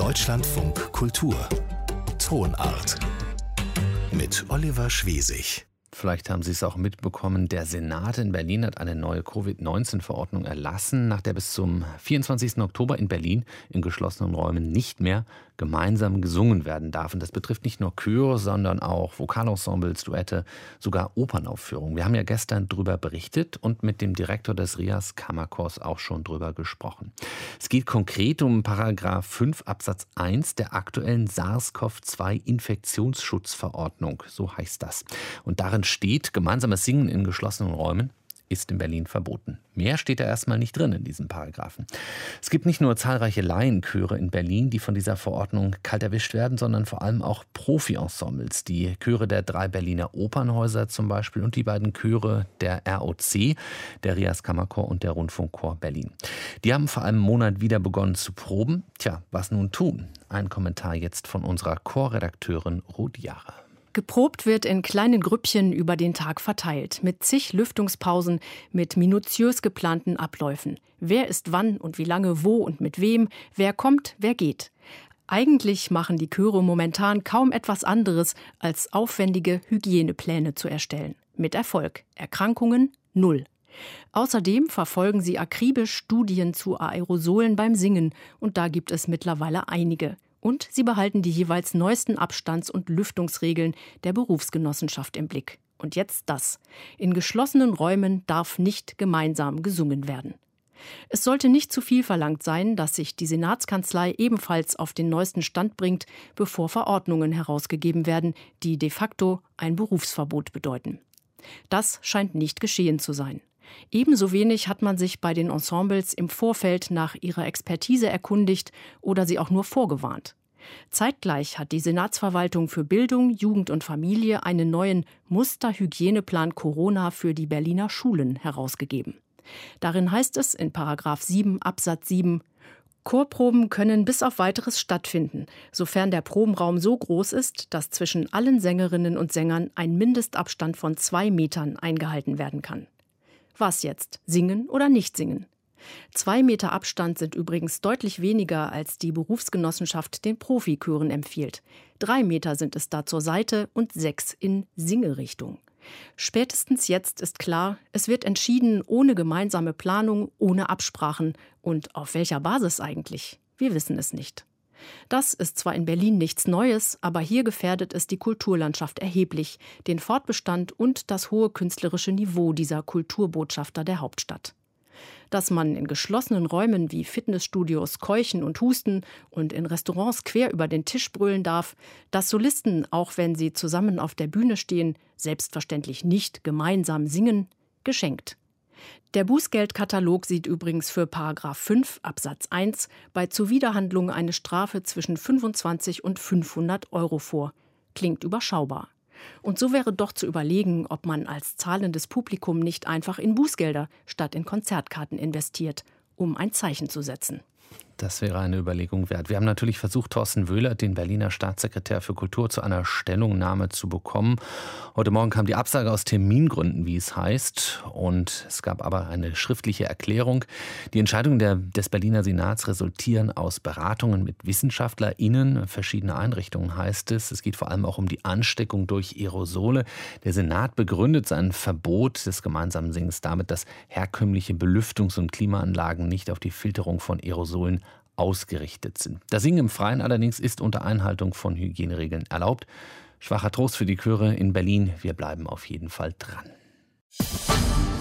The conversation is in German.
Deutschlandfunk Kultur Tonart mit Oliver Schwesig. Vielleicht haben Sie es auch mitbekommen, der Senat in Berlin hat eine neue Covid-19-Verordnung erlassen, nach der bis zum 24. Oktober in Berlin in geschlossenen Räumen nicht mehr gemeinsam gesungen werden darf. Und das betrifft nicht nur Chöre, sondern auch Vokalensembles, Duette, sogar Opernaufführungen. Wir haben ja gestern darüber berichtet und mit dem Direktor des RIAS Kammerchors auch schon drüber gesprochen. Es geht konkret um Paragraph 5 Absatz 1 der aktuellen SARS-CoV-2-Infektionsschutzverordnung, so heißt das. Und darin steht, gemeinsames Singen in geschlossenen Räumen ist in Berlin verboten. Mehr steht da erstmal nicht drin in diesem Paragraphen. Es gibt nicht nur zahlreiche Laienchöre in Berlin, die von dieser Verordnung kalt erwischt werden, sondern vor allem auch Profi-Ensembles. Die Chöre der 3 Berliner Opernhäuser zum Beispiel und die beiden Chöre der ROC, der RIAS Kammerchor und der Rundfunkchor Berlin. Die haben vor einem Monat wieder begonnen zu proben. Tja, was nun tun? Ein Kommentar jetzt von unserer Chorredakteurin Ruth Jahre. Geprobt wird in kleinen Grüppchen über den Tag verteilt, mit zig Lüftungspausen, mit minutiös geplanten Abläufen. Wer ist wann und wie lange, wo und mit wem, wer kommt, wer geht. Eigentlich machen die Chöre momentan kaum etwas anderes, als aufwendige Hygienepläne zu erstellen. Mit Erfolg. Erkrankungen 0. Außerdem verfolgen sie akribisch Studien zu Aerosolen beim Singen. Und da gibt es mittlerweile einige. Und sie behalten die jeweils neuesten Abstands- und Lüftungsregeln der Berufsgenossenschaft im Blick. Und jetzt das. In geschlossenen Räumen darf nicht gemeinsam gesungen werden. Es sollte nicht zu viel verlangt sein, dass sich die Senatskanzlei ebenfalls auf den neuesten Stand bringt, bevor Verordnungen herausgegeben werden, die de facto ein Berufsverbot bedeuten. Das scheint nicht geschehen zu sein. Ebenso wenig hat man sich bei den Ensembles im Vorfeld nach ihrer Expertise erkundigt oder sie auch nur vorgewarnt. Zeitgleich hat die Senatsverwaltung für Bildung, Jugend und Familie einen neuen Musterhygieneplan Corona für die Berliner Schulen herausgegeben. Darin heißt es in Paragraph 7 Absatz 7, Chorproben können bis auf Weiteres stattfinden, sofern der Probenraum so groß ist, dass zwischen allen Sängerinnen und Sängern ein Mindestabstand von 2 Metern eingehalten werden kann. Was jetzt? Singen oder nicht singen? 2 Meter Abstand sind übrigens deutlich weniger, als die Berufsgenossenschaft den Profichören empfiehlt. 3 Meter sind es da zur Seite und 6 in Singerichtung. Spätestens jetzt ist klar, es wird entschieden ohne gemeinsame Planung, ohne Absprachen. Und auf welcher Basis eigentlich? Wir wissen es nicht. Das ist zwar in Berlin nichts Neues, aber hier gefährdet es die Kulturlandschaft erheblich, den Fortbestand und das hohe künstlerische Niveau dieser Kulturbotschafter der Hauptstadt. Dass man in geschlossenen Räumen wie Fitnessstudios keuchen und husten und in Restaurants quer über den Tisch brüllen darf, dass Solisten, auch wenn sie zusammen auf der Bühne stehen, selbstverständlich nicht gemeinsam singen, geschenkt. Der Bußgeldkatalog sieht übrigens für Paragraph 5 Absatz 1 bei Zuwiderhandlung eine Strafe zwischen 25 und 500 € vor. Klingt überschaubar. Und so wäre doch zu überlegen, ob man als zahlendes Publikum nicht einfach in Bußgelder statt in Konzertkarten investiert, um ein Zeichen zu setzen. Das wäre eine Überlegung wert. Wir haben natürlich versucht, Thorsten Wöhlert, den Berliner Staatssekretär für Kultur, zu einer Stellungnahme zu bekommen. Heute Morgen kam die Absage aus Termingründen, wie es heißt. Und es gab aber eine schriftliche Erklärung. Die Entscheidungen des Berliner Senats resultieren aus Beratungen mit WissenschaftlerInnen verschiedener Einrichtungen, heißt es. Es geht vor allem auch um die Ansteckung durch Aerosole. Der Senat begründet sein Verbot des gemeinsamen Singens damit, dass herkömmliche Belüftungs- und Klimaanlagen nicht auf die Filterung von Aerosolen ausgerichtet sind. Das Singen im Freien allerdings ist unter Einhaltung von Hygieneregeln erlaubt. Schwacher Trost für die Chöre in Berlin. Wir bleiben auf jeden Fall dran.